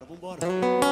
vambora.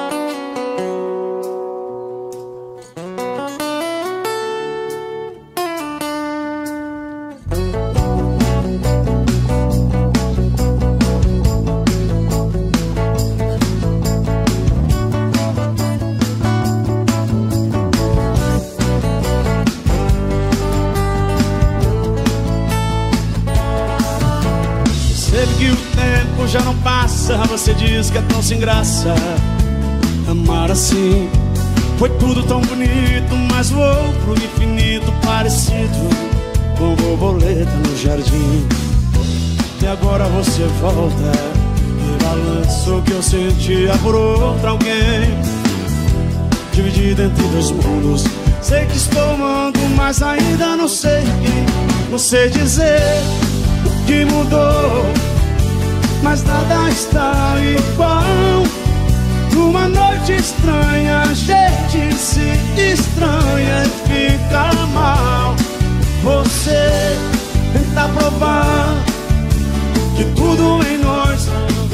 Que o tempo já não passa, você diz que é tão sem graça. Amar assim foi tudo tão bonito, mas voou pro infinito parecido com borboleta no jardim. E agora você volta e balança o que eu sentia por outra alguém. Dividido entre dois mundos, sei que estou amando, mas ainda não sei quem. Não sei dizer o que mudou, mas nada está igual. Numa noite estranha, a gente se estranha e fica mal. Você tenta provar que tudo em nós,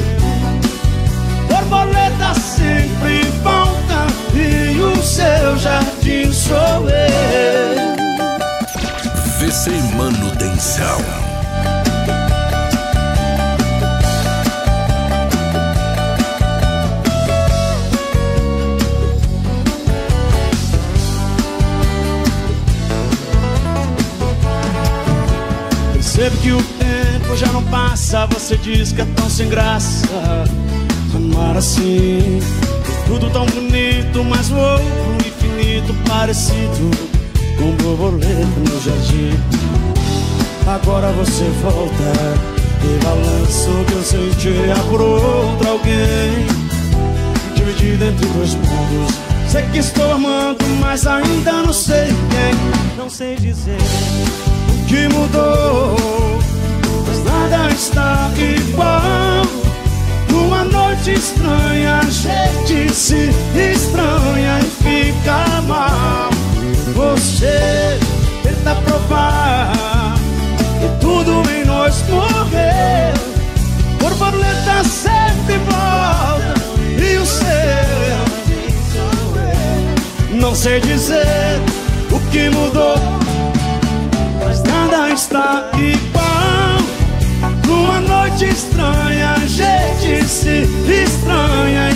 borboleta sempre volta, e o seu jardim sou eu. VC Manutenção. Percebo que o tempo já não passa, você diz que é tão sem graça. Amar assim, tudo tão bonito, mas voou pro infinito parecido com borboleta no jardim. Agora você volta e balança o que eu sentia por outra alguém. Dividido entre dois mundos, sei que estou amando, mas ainda não sei quem. Não sei dizer o que mudou, mas nada está igual. Numa noite estranha, a gente se estranha e fica mal. Você tenta provar que tudo em nós morreu. Borboleta sempre volta, e o seu não sei dizer o que mudou, mas nada está igual. Numa noite estranha, a gente se estranha